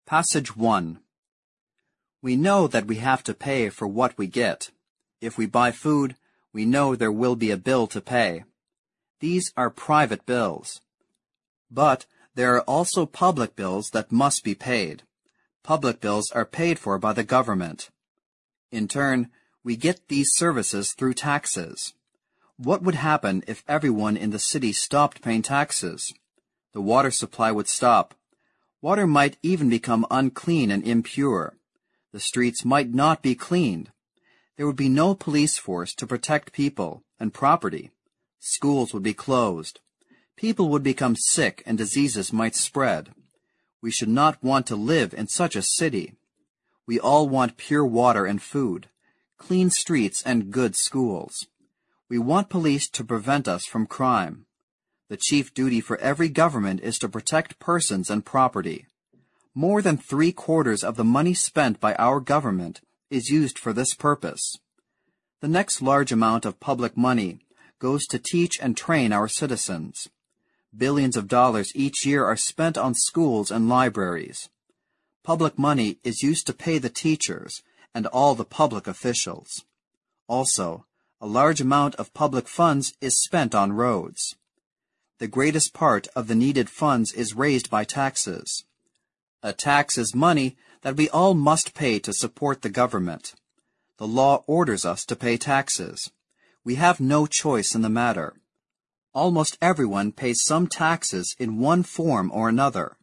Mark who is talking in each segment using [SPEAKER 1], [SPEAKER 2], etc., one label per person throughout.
[SPEAKER 1] Passage 1. We know that we have to pay for what we get. If we buy food, we know there will be a bill to pay. These are private bills. But there are also public bills that must be paid. Public bills are paid for by the government. In turn, we get these services through taxes. What would happen if everyone in the city stopped paying taxes? The water supply would stop. Water might even become unclean and impure. The streets might not be cleaned. There would be no police force to protect people and property. Schools would be closed. People would become sick and diseases might spread. We should not want to live in such a city. We all want pure water and food, clean streets and good schools. We want police to prevent us from crime. The chief duty for every government is to protect persons and property. More than 3/4 of the money spent by our government is used for this purpose. The next large amount of public money goes to teach and train our citizens. Billions of dollars each year are spent on schools and libraries. Public money is used to pay the teachers and all the public officials. Also, a large amount of public funds is spent on roads. The greatest part of the needed funds is raised by taxes. A tax is money that we all must pay to support the government. The law orders us to pay taxes. We have no choice in the matter. Almost everyone pays some taxes in one form or another.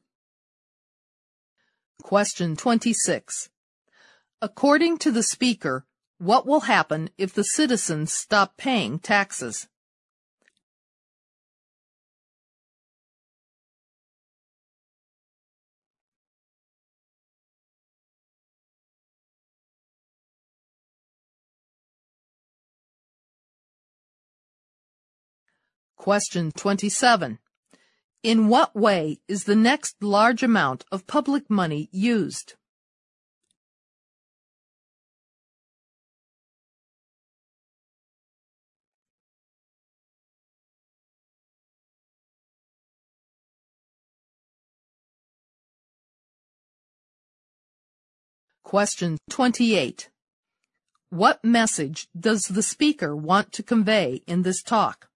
[SPEAKER 2] Question 26. According to the speaker, what will happen if the citizens stop paying taxes? Question 27. In what way is the next large amount of public money used? Question 28. What message does the speaker want to convey in this talk?